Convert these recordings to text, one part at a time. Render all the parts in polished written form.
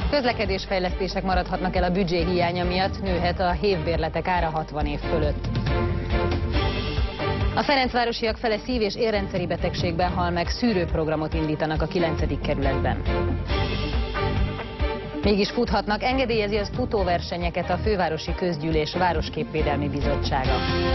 Közlekedésfejlesztések maradhatnak el a büdzsé hiánya miatt, nőhet a hévbérletek ára 60 év fölött. A ferencvárosiak fele szív- és érrendszeri betegségben hal meg, szűrőprogramot indítanak a 9. kerületben. Mégis futhatnak, engedélyezi az futóversenyeket a Fővárosi Közgyűlés Városképvédelmi Bizottsága.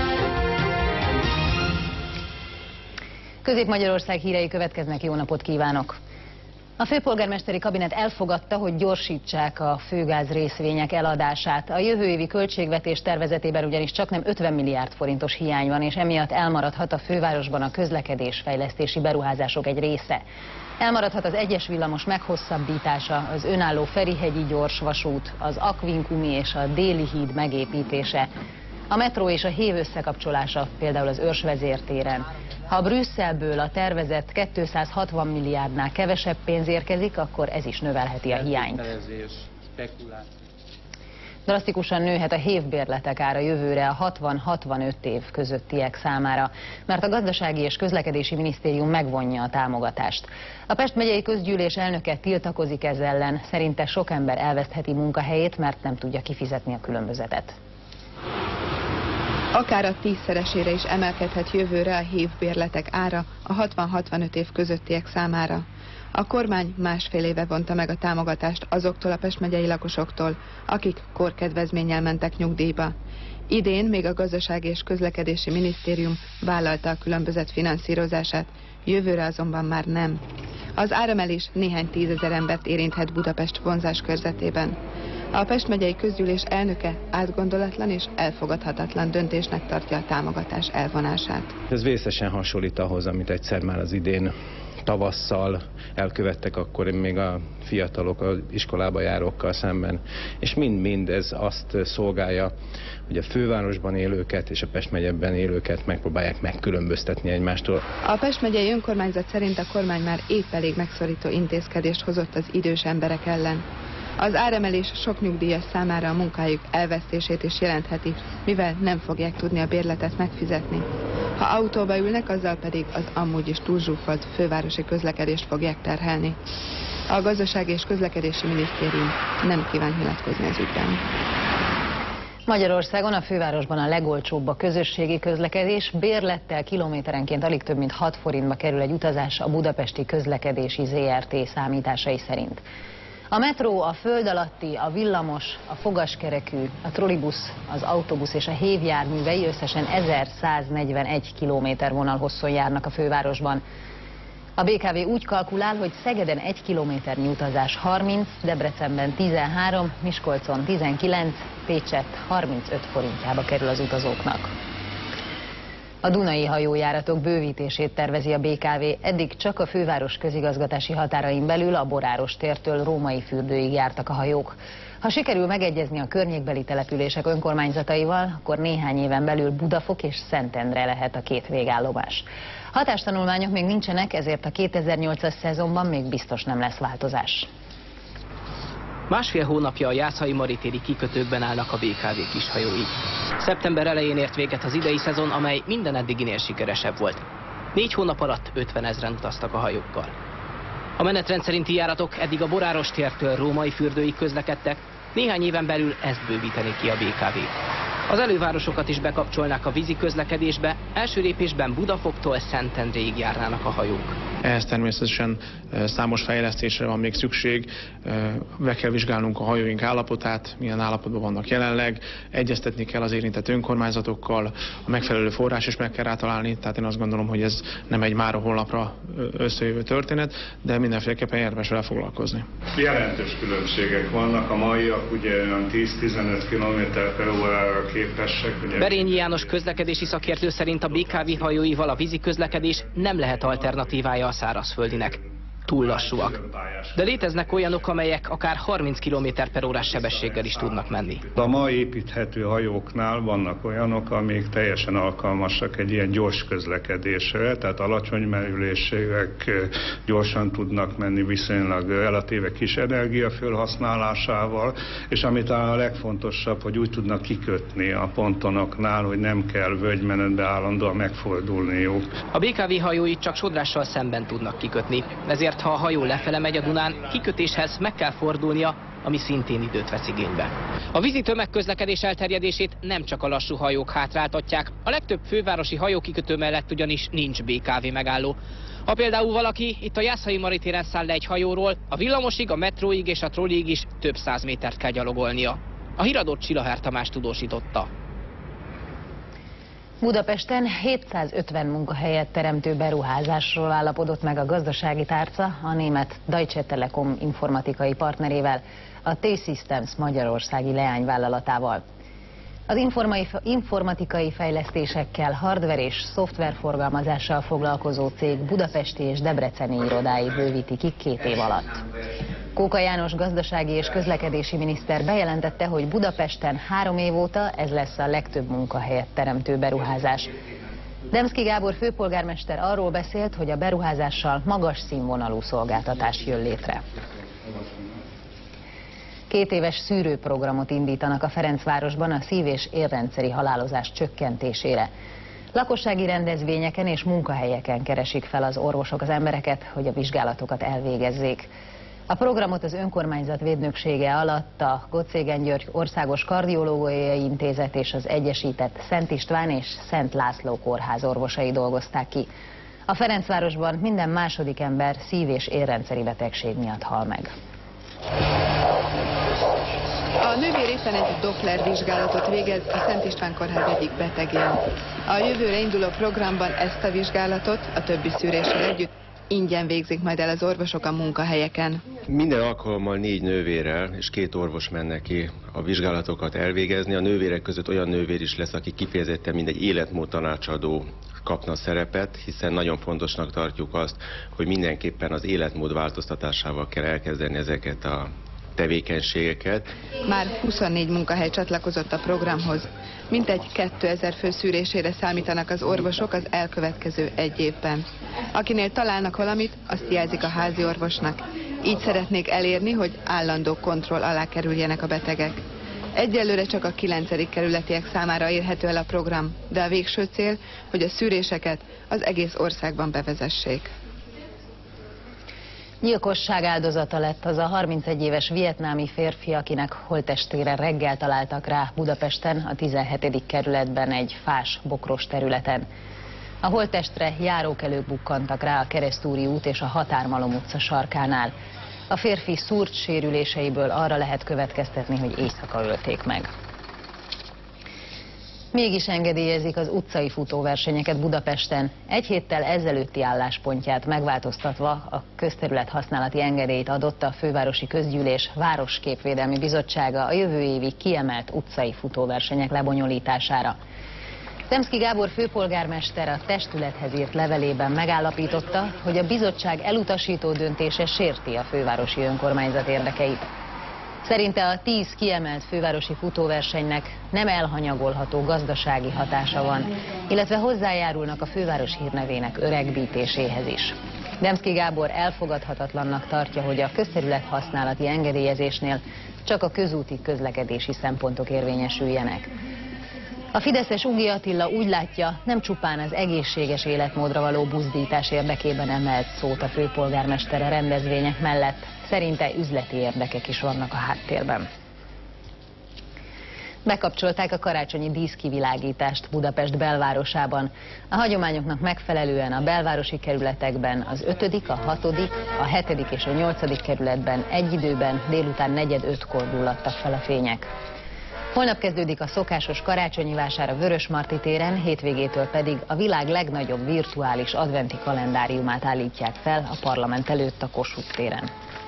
Közép-Magyarország hírei következnek, jó napot kívánok! A főpolgármesteri kabinet elfogadta, hogy gyorsítsák a főgáz részvények eladását. A jövő évi költségvetés tervezetében ugyanis csaknem 50 milliárd forintos hiány van, és emiatt elmaradhat a fővárosban a közlekedésfejlesztési beruházások egy része. Elmaradhat az egyes villamos meghosszabbítása, az önálló Ferihegyi gyorsvasút, az Aquincumi és a Déli híd megépítése, a metró és a hév összekapcsolása, például az Őrsvezértéren. Ha Brüsszelből a tervezett 260 milliárdnál kevesebb pénz érkezik, akkor ez is növelheti a hiányt. Drasztikusan nőhet a hévbérletek ára jövőre a 60-65 év közöttiek számára, mert a Gazdasági és Közlekedési Minisztérium megvonja a támogatást. A Pest megyei közgyűlés elnöke tiltakozik ez ellen, szerinte sok ember elvesztheti munkahelyét, mert nem tudja kifizetni a különbözetet. Akár a 10-szeresére is emelkedhet jövőre a hévbérletek ára a 60-65 év közöttiek számára. A kormány másfél éve vonta meg a támogatást azoktól a Pest megyei lakosoktól, akik korkedvezménnyel mentek nyugdíjba. Idén még a Gazdasági és Közlekedési Minisztérium vállalta a különbözet finanszírozását, jövőre azonban már nem. Az áremelés néhány tízezer embert érinthet Budapest vonzás körzetében. A Pest megyei közgyűlés elnöke átgondolatlan és elfogadhatatlan döntésnek tartja a támogatás elvonását. Ez vészesen hasonlít ahhoz, amit egyszer már az idén tavasszal elkövettek akkor még a fiatalok, az iskolába járókkal szemben. És mind-mind ez azt szolgálja, hogy a fővárosban élőket és a Pest megyében élőket megpróbálják megkülönböztetni egymástól. A Pest megyei önkormányzat szerint a kormány már épp elég megszorító intézkedést hozott az idős emberek ellen. Az áremelés sok nyugdíjas számára a munkájuk elvesztését is jelentheti, mivel nem fogják tudni a bérletet megfizetni. Ha autóba ülnek, azzal pedig az amúgy is túlzsúfolt fővárosi közlekedést fogják terhelni. A Gazdasági és Közlekedési Minisztérium nem kíván nyilatkozni az ügyben. Magyarországon a fővárosban a legolcsóbb a közösségi közlekedés, bérlettel kilométerenként alig több mint 6 forintba kerül egy utazás a Budapesti Közlekedési ZRT számításai szerint. A metró, a föld alatti, a villamos, a fogaskerekű, a trollibusz, az autóbusz és a hév járművei összesen 1141 kilométer hosszon járnak a fővárosban. A BKV úgy kalkulál, hogy Szegeden 1 kilométernyi utazás 30, Debrecenben 13, Miskolcon 19, Pécsett 35 forintjába kerül az utazóknak. A dunai hajójáratok bővítését tervezi a BKV, eddig csak a főváros közigazgatási határain belül a Boráros tértől Római fürdőig jártak a hajók. Ha sikerül megegyezni a környékbeli települések önkormányzataival, akkor néhány éven belül Budafok és Szentendre lehet a két végállomás. Hatástanulmányok még nincsenek, ezért a 2008-as szezonban még biztos nem lesz változás. Másfél hónapja a Jászai Maritéri kikötőkben állnak a BKV kishajói. Szeptember elején ért véget az idei szezon, amely minden eddiginél sikeresebb volt. 4 hónap alatt 50 000-en utaztak a hajókkal. A menetrend szerinti járatok eddig a Boráros tértől Római fürdőig közlekedtek, néhány éven belül ezt bővíteni ki a BKV. Az elővárosokat is bekapcsolnák a vízi közlekedésbe, első lépésben Budafoktól Szentendréig járnának a hajók. Ehhez természetesen számos fejlesztésre van még szükség, meg kell vizsgálnunk a hajóink állapotát, milyen állapotban vannak jelenleg, egyeztetni kell az érintett önkormányzatokkal, a megfelelő forrás is meg kell rátalálni, tehát én azt gondolom, hogy ez nem egy mára holnapra összejövő történet, de mindenféleképpen érdemes vele foglalkozni. Jelentős különbségek vannak, a maiak ugye olyan 10-15 km/órára képesek. Ugye... Berényi János közlekedési szakértő szerint a BKV hajóival a vízi közlekedés nem lehet alternatívája a szárazföldinek. Túl lassúak. De léteznek olyanok, amelyek akár 30 km/órás sebességgel is tudnak menni. A ma építhető hajóknál vannak olyanok, amik teljesen alkalmasak egy ilyen gyors közlekedésre, tehát alacsony merülések gyorsan tudnak menni viszonylag relatíve kis energia felhasználásával, és amit a legfontosabb, hogy úgy tudnak kikötni a pontonoknál, hogy nem kell völgymenetbe állandóan megfordulniuk. A BKV hajói csak Sodrással szemben tudnak kikötni, ezért ha a hajó lefele megy a Dunán, kikötéshez meg kell fordulnia, ami szintén időt vesz igénybe. A vízi tömegközlekedés elterjedését nem csak a lassú hajók hátráltatják, a legtöbb fővárosi hajókikötő mellett ugyanis nincs BKV megálló. Ha például valaki itt a Jászai Maritéren száll le egy hajóról, a villamosig, a metróig és a trolliig is több 100 métert kell gyalogolnia. A híradót Csillaher Tamás tudósította. Budapesten 750 munkahelyet teremtő beruházásról állapodott meg a gazdasági tárca a német Deutsche Telekom informatikai partnerével, a T-Systems magyarországi leányvállalatával. Az informatikai fejlesztésekkel, hardware és szoftver forgalmazással foglalkozó cég budapesti és debreceni irodáit bővíti ki 2 év alatt. Kóka János gazdasági és közlekedési miniszter bejelentette, hogy Budapesten 3 év óta ez lesz a legtöbb munkahelyet teremtő beruházás. Demszky Gábor főpolgármester arról beszélt, hogy a beruházással magas színvonalú szolgáltatás jön létre. 2 éves szűrőprogramot indítanak a Ferencvárosban a szív- és érrendszeri halálozás csökkentésére. Lakossági rendezvényeken és munkahelyeken keresik fel az orvosok az embereket, hogy a vizsgálatokat elvégezzék. A programot az önkormányzat védnöksége alatt a Gottszégen György Országos Kardiológiai Intézet és az egyesített Szent István és Szent László kórház orvosai dolgozták ki. A Ferencvárosban minden második ember szív- és érrendszeri betegség miatt hal meg. A nővér éppen egy Doppler vizsgálatot végez a Szent István kórház egyik betegén. A jövőre induló programban ezt a vizsgálatot a többi szűréssel együtt ingyen végzik majd el az orvosok a munkahelyeken. Minden alkalommal 4 nővérrel és 2 orvos menne ki a vizsgálatokat elvégezni. A nővérek között olyan nővér is lesz, aki kifejezetten mindegy életmód tanácsadó kapna szerepet, hiszen nagyon fontosnak tartjuk azt, hogy mindenképpen az életmód változtatásával kell elkezdeni ezeket a tevékenységeket. Már 24 munkahely csatlakozott a programhoz. Mintegy 2000 fő szűrésére számítanak az orvosok az elkövetkező 1 évben. Akinél találnak valamit, azt jelzik a házi orvosnak. Így szeretnék elérni, hogy állandó kontroll alá kerüljenek a betegek. Egyelőre csak a 9. kerületiek számára érhető el a program, de a végső cél, hogy a szűréseket az egész országban bevezessék. Gyilkosság áldozata lett az a 31 éves vietnámi férfi, akinek holttestére reggel találtak rá Budapesten, a 17. kerületben egy fás, bokros területen. A holttestre járókelők bukkantak rá a Keresztúri út és a Határmalom utca sarkánál. A férfi szúrt sérüléseiből arra lehet következtetni, hogy éjszaka ölték meg. Mégis engedélyezik az utcai futóversenyeket Budapesten. 1 héttel ezelőtti álláspontját megváltoztatva a közterület használati engedélyt adott a Fővárosi Közgyűlés Városképvédelmi Bizottsága a jövő évi kiemelt utcai futóversenyek lebonyolítására. Demszky Gábor főpolgármester a testülethez írt levelében megállapította, hogy a bizottság elutasító döntése sérti a fővárosi önkormányzat érdekeit. Szerinte a 10 kiemelt fővárosi futóversenynek nem elhanyagolható gazdasági hatása van, illetve hozzájárulnak a főváros hírnevének öregbítéséhez is. Demszky Gábor elfogadhatatlannak tartja, hogy a közterület használati engedélyezésnél csak a közúti közlekedési szempontok érvényesüljenek. A fideszes Ugi Attila úgy látja, nem csupán az egészséges életmódra való buzdítás érdekében emelt szót a főpolgármester a rendezvények mellett. Szerinte üzleti érdekek is vannak a háttérben. Bekapcsolták a karácsonyi díszkivilágítást Budapest belvárosában. A hagyományoknak megfelelően a belvárosi kerületekben az 5., a 6., a 7. és a 8. kerületben egy időben délután 4:45-kor gyulladtak fel a fények. Holnap kezdődik a szokásos karácsonyi vásár a Vörösmarty téren, hétvégétől pedig a világ legnagyobb virtuális adventi kalendáriumát állítják fel a Parlament előtt a Kossuth téren.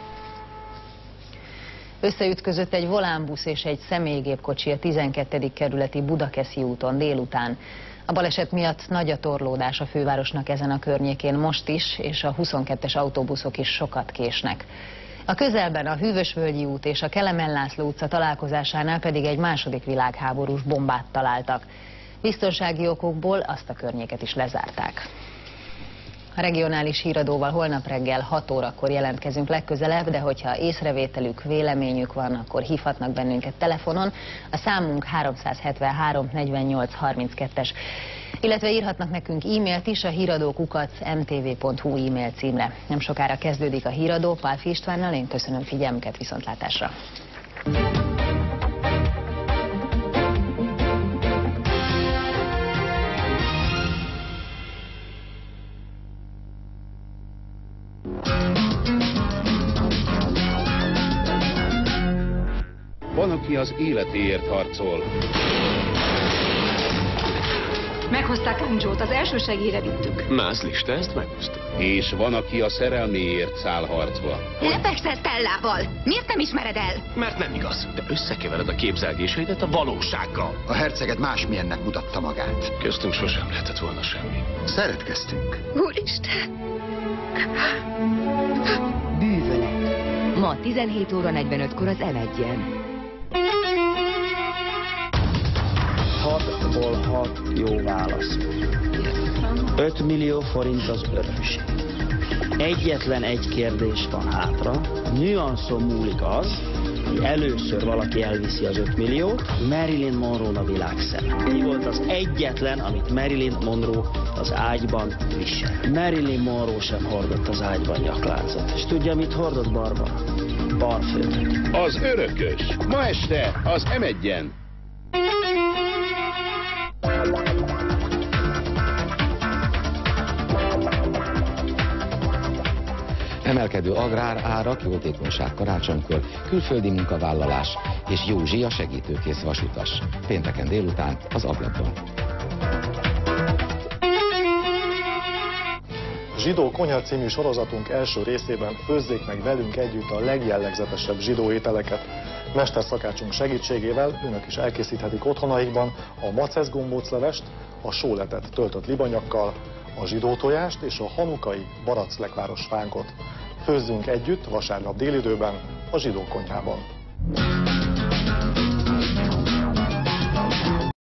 Összeütközött egy volánbusz és egy személygépkocsi a 12. kerületi Budakeszi úton délután. A baleset miatt nagy a torlódás a fővárosnak ezen a környékén most is, és a 22-es autóbuszok is sokat késnek. A közelben a Hűvösvölgyi út és a Kelemen László utca találkozásánál pedig egy II. Világháborús bombát találtak. Biztonsági okokból azt a környéket is lezárták. A regionális híradóval holnap reggel 6 órakor jelentkezünk legközelebb, de hogyha észrevételük, véleményük van, akkor hívhatnak bennünket telefonon. A számunk 373 48 32-es, illetve írhatnak nekünk e-mailt is a híradó@mtv.hu e-mail címre. Nem sokára kezdődik a híradó Pálfi Istvánnal, én köszönöm figyelmüket, viszontlátásra! Van, aki az életéért harcol. Meghozták Anjót, az első segélyre vittük. Más lista, ezt meghoztuk. És van, aki a szerelméért száll harcba. Lepegsz Stellával! Miért nem ismered el? Mert nem igaz. De összekevered a képzelgéseidet a valósággal. A herceget másmilyennek mutatta magát. Köztünk sosem lehetett volna semmi. Szeretkeztünk. Úristen! Bűvölet. Ma 17 óra 45-kor az M1-en. 6-ból 6 jó válasz. 5 millió forint az örökség. Egyetlen egy kérdés van hátra. Nüanszon múlik az, hogy először valaki elviszi az 5 milliót, Marilyn Monroe a világszeme. Mi volt az egyetlen, amit Marilyn Monroe az ágyban visel? Marilyn Monroe sem hordott az ágyban nyakláncot. És tudja, mit hordott, Barbara? Parfümöt. Az örökös. Ma este az M1-en. Emelkedő agrárárak, jótékonyság karácsonykor, külföldi munkavállalás és Józsi a segítőkész vasutas. Pénteken délután az Ablakban. Zsidó konyha című sorozatunk első részében főzzék meg velünk együtt a legjellegzetesebb zsidó ételeket. Mesterszakácsunk segítségével önök is elkészíthetik otthonaikban a macesz gombóclevest, a sóletet töltött libanyakkal, a zsidó tojást és a hanukai barack-lekváros fánkot. Főzzünk együtt vasárnap délidőben a zsidó konyhában.